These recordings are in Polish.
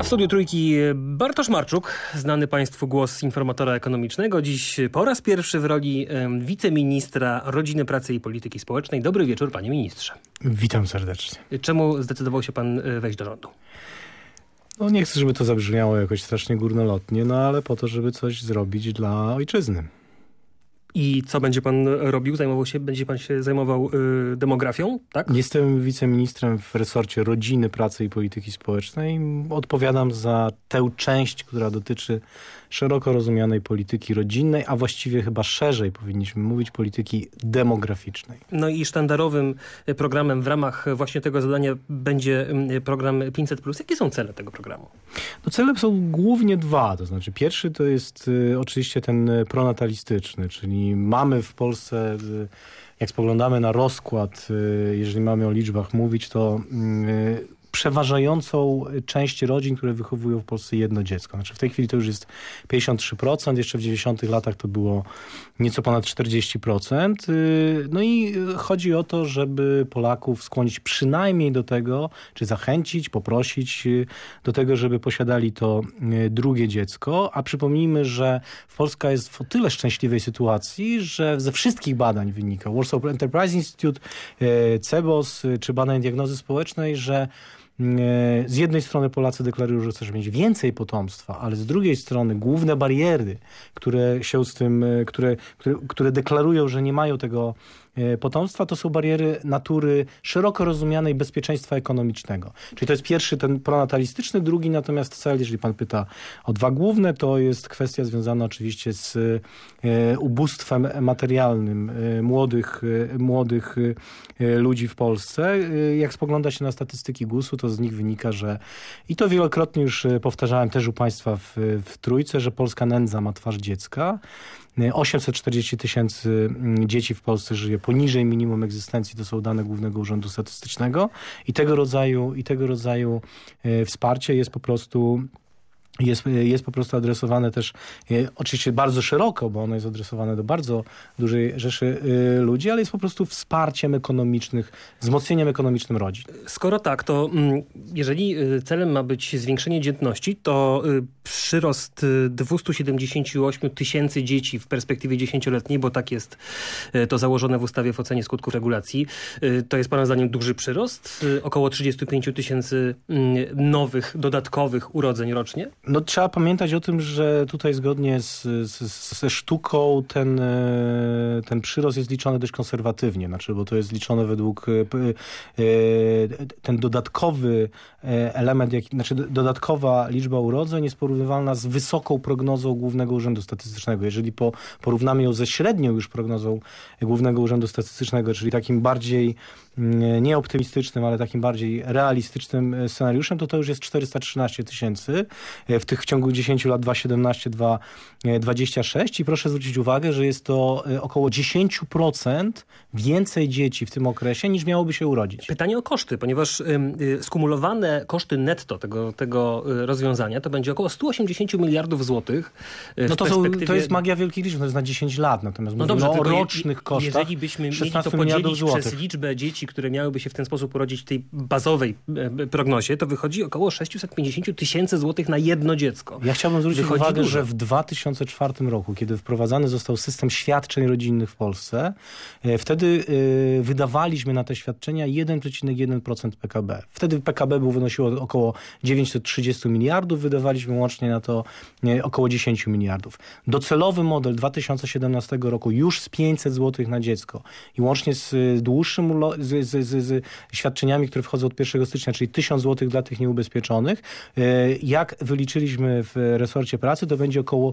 w studiu Trójki Bartosz Marczuk, znany Państwu głos informatora ekonomicznego. Dziś po raz pierwszy w roli wiceministra Rodziny, Pracy i Polityki Społecznej. Dobry wieczór, panie ministrze. Witam serdecznie. Czemu zdecydował się pan wejść do rządu? No nie chcę, żeby to zabrzmiało jakoś strasznie górnolotnie, no ale po to, żeby coś zrobić dla ojczyzny. I co będzie pan robił? Będzie pan się zajmował demografią, tak? Jestem wiceministrem w resorcie Rodziny, Pracy i Polityki Społecznej. Odpowiadam za tę część, która dotyczy szeroko rozumianej polityki rodzinnej, a właściwie chyba szerzej powinniśmy mówić polityki demograficznej. No i sztandarowym programem w ramach właśnie tego zadania będzie program 500+. Jakie są cele tego programu? No cele są głównie dwa. To znaczy pierwszy to jest oczywiście ten pronatalistyczny, czyli mamy w Polsce, jak spoglądamy na rozkład, jeżeli mamy o liczbach mówić, to przeważającą część rodzin, które wychowują w Polsce jedno dziecko. Znaczy w tej chwili to już jest 53%, jeszcze w 90 latach to było nieco ponad 40%. No i chodzi o to, żeby Polaków skłonić przynajmniej do tego, czy zachęcić, poprosić do tego, żeby posiadali to drugie dziecko. A przypomnijmy, że Polska jest w o tyle szczęśliwej sytuacji, że ze wszystkich badań wynika, Warsaw Enterprise Institute, CEBOS czy badań diagnozy społecznej, że z jednej strony Polacy deklarują, że chcą mieć więcej potomstwa, ale z drugiej strony główne bariery, które się z tym, które deklarują, że nie mają tego potomstwa, to są bariery natury szeroko rozumianej bezpieczeństwa ekonomicznego. Czyli to jest pierwszy, ten pronatalistyczny, drugi natomiast cel, jeżeli pan pyta o dwa główne, to jest kwestia związana oczywiście z ubóstwem materialnym młodych ludzi w Polsce. Jak spogląda się na statystyki GUS-u, to z nich wynika, że i to wielokrotnie już powtarzałem też u państwa w Trójce, że polska nędza ma twarz dziecka. 840 tysięcy dzieci w Polsce żyje poniżej minimum egzystencji, to są dane Głównego Urzędu Statystycznego i tego rodzaju wsparcie jest po prostu adresowane też oczywiście bardzo szeroko, bo ono jest adresowane do bardzo dużej rzeszy ludzi, ale jest po prostu wsparciem wzmocnieniem ekonomicznym rodzin. Skoro tak, to jeżeli celem ma być zwiększenie dzietności, to przyrost 278 tysięcy dzieci w perspektywie 10-letniej, bo tak jest to założone w ustawie w ocenie skutków regulacji, to jest pana zdaniem duży przyrost? Około 35 tysięcy nowych, dodatkowych urodzeń rocznie? No trzeba pamiętać o tym, że tutaj zgodnie ze sztuką ten przyrost jest liczony dość konserwatywnie, bo to jest liczone według ten dodatkowy element, dodatkowa liczba urodzeń jest porównywalna z wysoką prognozą Głównego Urzędu Statystycznego. Jeżeli porównamy ją ze średnią już prognozą Głównego Urzędu Statystycznego, czyli takim bardziej nie optymistycznym, ale takim bardziej realistycznym scenariuszem, to już jest 413 tysięcy w ciągu 10 lat 2,17-2,26 i proszę zwrócić uwagę, że jest to około 10% więcej dzieci w tym okresie niż miałoby się urodzić. Pytanie o koszty, ponieważ skumulowane koszty netto tego rozwiązania to będzie około 180 miliardów złotych. No to jest magia wielkich liczb, to jest na 10 lat, natomiast mówimy o rocznych kosztach. Jeżeli byśmy mieli to podzielić przez liczbę dzieci, które miałyby się w ten sposób urodzić w tej bazowej prognozie, to wychodzi około 650 tysięcy złotych na jedno dziecko. Ja chciałbym zwrócić uwagę, że w 2004 roku, kiedy wprowadzany został system świadczeń rodzinnych w Polsce, wtedy wydawaliśmy na te świadczenia 1,1% PKB. Wtedy PKB wynosiło około 930 miliardów, wydawaliśmy łącznie na to około 10 miliardów. Docelowy model 2017 roku już z 500 zł na dziecko i łącznie z dłuższym z świadczeniami, które wchodzą od 1 stycznia, czyli 1000 zł dla tych nieubezpieczonych. Jak wyliczyliśmy w resorcie pracy, to będzie około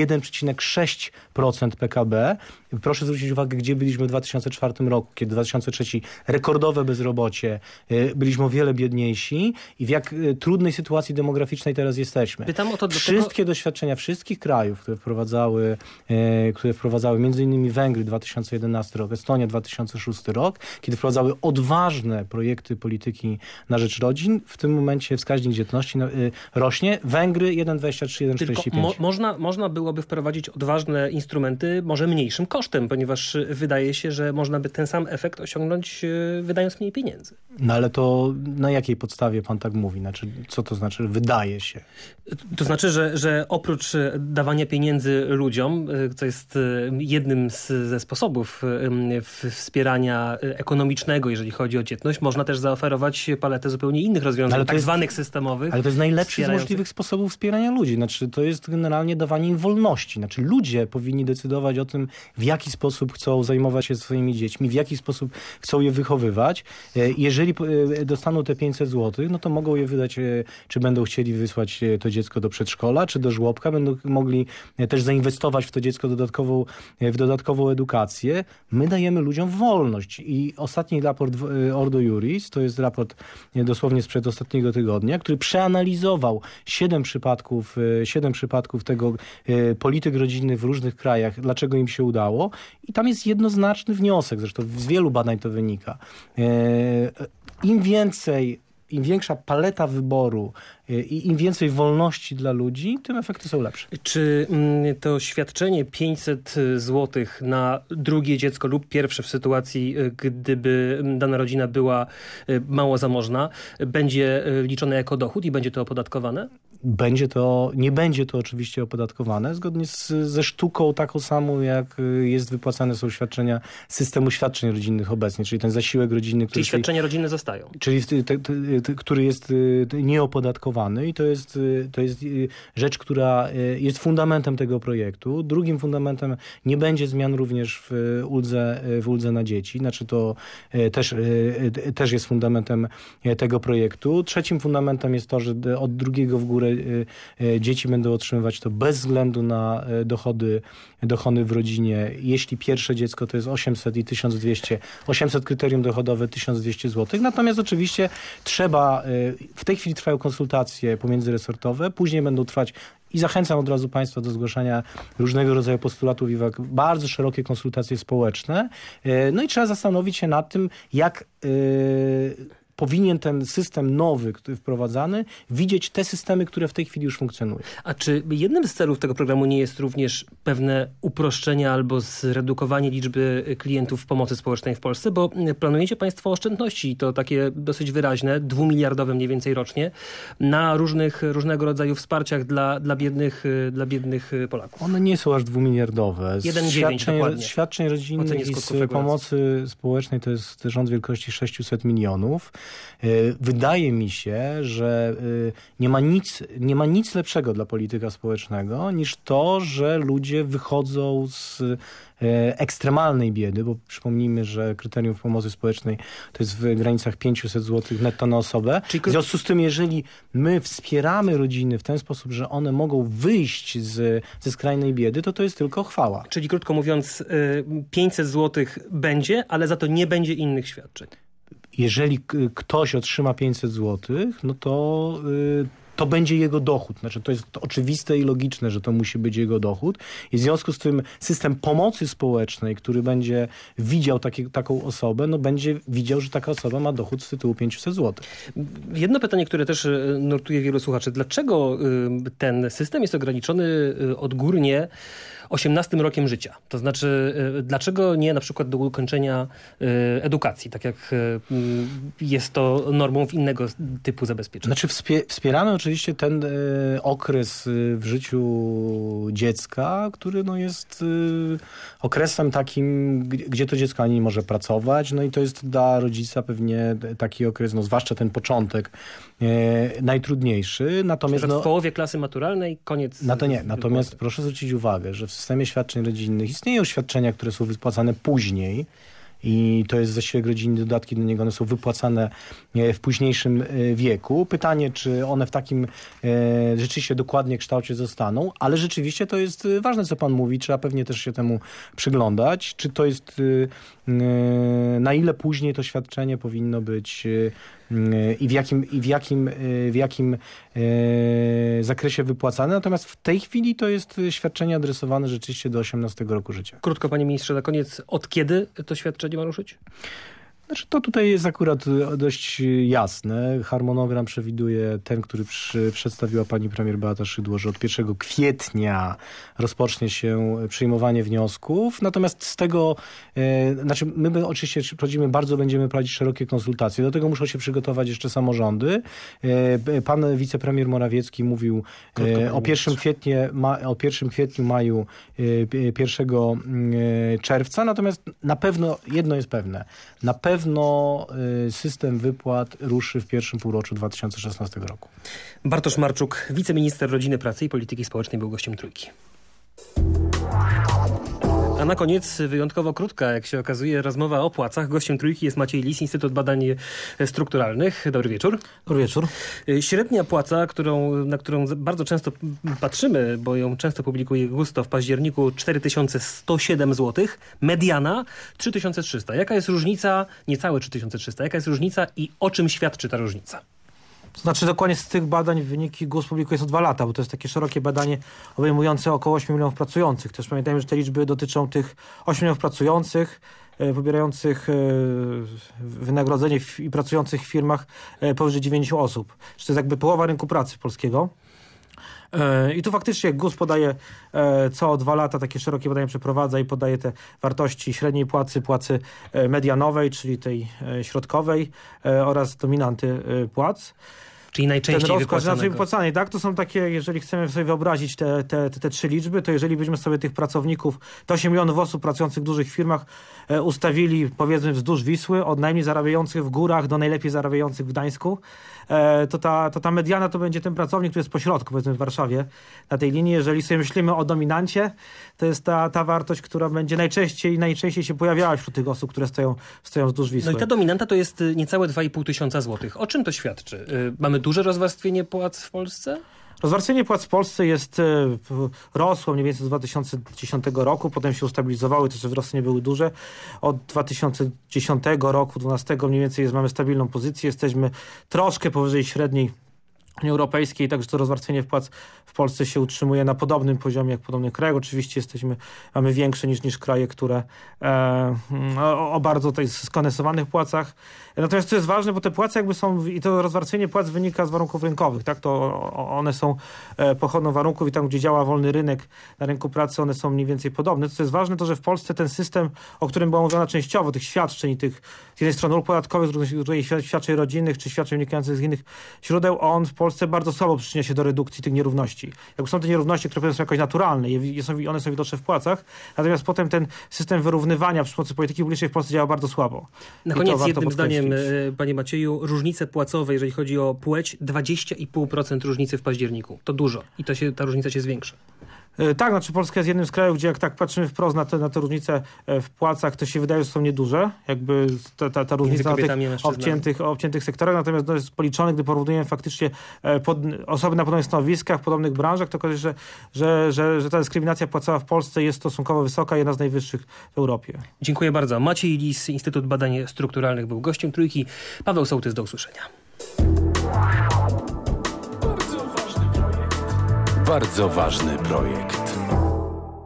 1,6% PKB. Proszę zwrócić uwagę, gdzie byliśmy w 2004 roku, kiedy w 2003 rekordowe bezrobocie, byliśmy o wiele biedniejsi i w jak trudnej sytuacji demograficznej teraz jesteśmy. Pytam o to Wszystkie doświadczenia wszystkich krajów, które wprowadzały między innymi Węgry 2011 rok, Estonia 2006 rok, kiedy wprowadzały odważne projekty polityki na rzecz rodzin, w tym momencie wskaźnik dzietności rośnie. Węgry 1,23, 1,45. Można byłoby wprowadzić odważne instrumenty może mniejszym kosztem, ponieważ wydaje się, że można by ten sam efekt osiągnąć wydając mniej pieniędzy. No ale to na jakiej podstawie pan tak mówi? Znaczy, co to znaczy wydaje się? To znaczy, że oprócz dawania pieniędzy ludziom, co jest jednym ze sposobów wspierania ekonomicznego, jeżeli chodzi o dzietność, można też zaoferować paletę zupełnie innych rozwiązań, tak zwanych systemowych. Ale to jest najlepszy z możliwych sposobów wspierania ludzi. Znaczy, to jest generalnie dawanie im wolności. Znaczy, ludzie powinni decydować o tym, w jaki sposób chcą zajmować się swoimi dziećmi, w jaki sposób chcą je wychowywać. Jeżeli dostaną te 500 zł, no to mogą je wydać, czy będą chcieli wysłać to dziecko do przedszkola, czy do żłobka, będą mogli też zainwestować w to dziecko w dodatkową edukację. My dajemy ludziom wolność i ostatni raport Ordo Iuris, to jest raport dosłownie sprzed ostatniego tygodnia, który przeanalizował 7 przypadków tego polityk rodzinnych w różnych krajach, dlaczego im się udało i tam jest jednoznaczny wniosek, zresztą z wielu badań to wynika. Im większa paleta wyboru i im więcej wolności dla ludzi, tym efekty są lepsze. Czy to świadczenie 500 zł na drugie dziecko lub pierwsze w sytuacji, gdyby dana rodzina była mało zamożna, będzie liczone jako dochód i będzie to opodatkowane? Nie będzie to oczywiście opodatkowane, zgodnie ze sztuką taką samą, jak jest wypłacane są świadczenia systemu świadczeń rodzinnych obecnie, czyli ten zasiłek rodzinny, Czyli świadczenia rodzinne zostają. Czyli który jest nieopodatkowany i to jest rzecz, która jest fundamentem tego projektu. Drugim fundamentem nie będzie zmian również w uldze na dzieci, znaczy to też jest fundamentem tego projektu. Trzecim fundamentem jest to, że od drugiego w górę dzieci będą otrzymywać to bez względu na dochody w rodzinie. Jeśli pierwsze dziecko to jest 800 i 1200, 800 kryterium dochodowe, 1200 zł. Natomiast oczywiście w tej chwili trwają konsultacje pomiędzyresortowe, później będą trwać i zachęcam od razu Państwa do zgłaszania różnego rodzaju postulatów i bardzo szerokie konsultacje społeczne. No i trzeba zastanowić się nad tym, jak powinien ten system nowy, który wprowadzany, widzieć te systemy, które w tej chwili już funkcjonują. A czy jednym z celów tego programu nie jest również pewne uproszczenie albo zredukowanie liczby klientów pomocy społecznej w Polsce? Bo planujecie Państwo oszczędności, i to takie dosyć wyraźne, 2-miliardowe mniej więcej rocznie, na różnego rodzaju wsparciach dla biednych Polaków. One nie są aż 2-miliardowe. 1,9 dokładnie. Świadczeń rodzinnych i z pomocy społecznej to jest rząd wielkości 600 milionów. Wydaje mi się, że nie ma nic lepszego dla polityka społecznego niż to, że ludzie wychodzą z ekstremalnej biedy, bo przypomnijmy, że kryterium pomocy społecznej to jest w granicach 500 zł netto na osobę. W związku z tym, jeżeli my wspieramy rodziny w ten sposób, że one mogą wyjść ze skrajnej biedy, to jest tylko chwała. Czyli krótko mówiąc, 500 zł będzie, ale za to nie będzie innych świadczeń. Jeżeli ktoś otrzyma 500 zł, no to będzie jego dochód. Znaczy, to jest oczywiste i logiczne, że to musi być jego dochód. I w związku z tym system pomocy społecznej, który będzie widział taką osobę, no będzie widział, że taka osoba ma dochód z tytułu 500 zł. Jedno pytanie, które też nurtuje wielu słuchaczy. Dlaczego ten system jest ograniczony odgórnie 18 rokiem życia? To znaczy, dlaczego nie na przykład do ukończenia edukacji, tak jak jest to normą w innego typu zabezpieczeń? Znaczy wspieramy oczywiście ten okres w życiu dziecka, który jest okresem takim, gdzie to dziecko ani nie może pracować, no i to jest dla rodzica pewnie taki okres, zwłaszcza ten początek, najtrudniejszy. Natomiast w połowie klasy maturalnej koniec... Natomiast proszę zwrócić uwagę, że w systemie świadczeń rodzinnych istnieją świadczenia, które są wypłacane później i to jest zasiłek rodzinny, dodatki do niego, one są wypłacane w późniejszym wieku. Pytanie, czy one w takim rzeczywiście dokładnie kształcie zostaną, ale rzeczywiście to jest ważne, co pan mówi, trzeba pewnie też się temu przyglądać, czy to jest, na ile później to świadczenie powinno być i w jakim zakresie wypłacane. Natomiast w tej chwili to jest świadczenie adresowane rzeczywiście do 18 roku życia. Krótko, panie ministrze, na koniec, od kiedy to świadczenie ma ruszyć? Znaczy to tutaj jest akurat dość jasne. Harmonogram przewiduje ten, który przedstawiła pani premier Beata Szydło, że od 1 kwietnia rozpocznie się przyjmowanie wniosków. Natomiast z tego, my oczywiście będziemy prowadzić szerokie konsultacje. Do tego muszą się przygotować jeszcze samorządy. Pan wicepremier Morawiecki mówił o 1 kwietniu, maju, 1 czerwca. Natomiast na pewno jedno jest pewne. Na pewno system wypłat ruszy w pierwszym półroczu 2016 roku. Bartosz Marczuk, wiceminister Rodziny, Pracy i Polityki Społecznej, był gościem Trójki. A na koniec wyjątkowo krótka, jak się okazuje, rozmowa o płacach. Gościem Trójki jest Maciej Lis, Instytut Badań Strukturalnych. Dobry wieczór. Dobry wieczór. Średnia płaca, na którą bardzo często patrzymy, bo ją często publikuje GUS, w październiku 4107 zł. Mediana 3300. Jaka jest różnica? Niecałe 3300. Jaka jest różnica i o czym świadczy ta różnica? To znaczy dokładnie z tych badań wyniki GUS publikuje co 2 lata, bo to jest takie szerokie badanie obejmujące około 8 milionów pracujących. Też pamiętajmy, że te liczby dotyczą tych 8 milionów pracujących, pobierających wynagrodzenie i pracujących w firmach powyżej 9 osób. Czyli to jest jakby połowa rynku pracy polskiego. I tu faktycznie GUS podaje co 2 lata takie szerokie badania przeprowadza i podaje te wartości średniej płacy medianowej, czyli tej środkowej oraz dominanty płac. Czyli najczęściej wypłacanej. Tak? To są takie, jeżeli chcemy sobie wyobrazić te 3 liczby, to jeżeli byśmy sobie tych pracowników, te 8 milionów osób pracujących w dużych firmach ustawili, powiedzmy, wzdłuż Wisły, od najmniej zarabiających w górach do najlepiej zarabiających w Gdańsku, to ta mediana to będzie ten pracownik, który jest pośrodku, powiedzmy w Warszawie, na tej linii. Jeżeli sobie myślimy o dominancie, to jest ta wartość, która będzie najczęściej się pojawiała wśród tych osób, które stoją wzdłuż Wisły. No i ta dominanta to jest niecałe 2,5 tysiąca złotych. O czym to świadczy? Mamy duże rozwarstwienie płac w Polsce? Rozwarstwienie płac w Polsce rosło mniej więcej z 2010 roku, potem się ustabilizowały, te wzrosty nie były duże. Od 2010 roku, 2012 mniej więcej mamy stabilną pozycję, jesteśmy troszkę powyżej średniej Unii Europejskiej, także to rozwarstwienie płac w Polsce się utrzymuje na podobnym poziomie jak w podobnych krajach. Oczywiście mamy większe niż kraje, które o bardzo tutaj skondensowanych płacach. Natomiast to jest ważne, bo te płace jakby są, i to rozwarstwienie płac wynika z warunków rynkowych, tak? To one są pochodną warunków i tam, gdzie działa wolny rynek na rynku pracy, one są mniej więcej podobne. To jest ważne to, że w Polsce ten system, o którym była mówiona częściowo, tych świadczeń i tych z jednej strony ulg podatkowych, z drugiej świadczeń rodzinnych, czy świadczeń wynikających z innych źródeł, on w Polsce bardzo słabo przyczynia się do redukcji tych nierówności. Jakby są te nierówności, które są jakoś naturalne i one są widoczne w płacach, natomiast potem ten system wyrównywania przy pomocy polityki publicznej w Polsce działa bardzo słabo. Na koniec jednym zdaniem, panie Macieju, różnice płacowe, jeżeli chodzi o płeć, 20,5% różnicy w październiku. To dużo i ta różnica się zwiększa. Tak, znaczy Polska jest jednym z krajów, gdzie jak tak patrzymy wprost na te różnice w płacach, to się wydaje, że są nieduże. Jakby ta różnica na tych obciętych sektorach, natomiast to jest policzone, gdy porównujemy faktycznie osoby na podobnych stanowiskach, w podobnych branżach, to okazuje się, że ta dyskryminacja płacowa w Polsce jest stosunkowo wysoka, jedna z najwyższych w Europie. Dziękuję bardzo. Maciej Lis, Instytut Badań Strukturalnych, był gościem Trójki. Paweł Sołtys, do usłyszenia. Bardzo ważny projekt.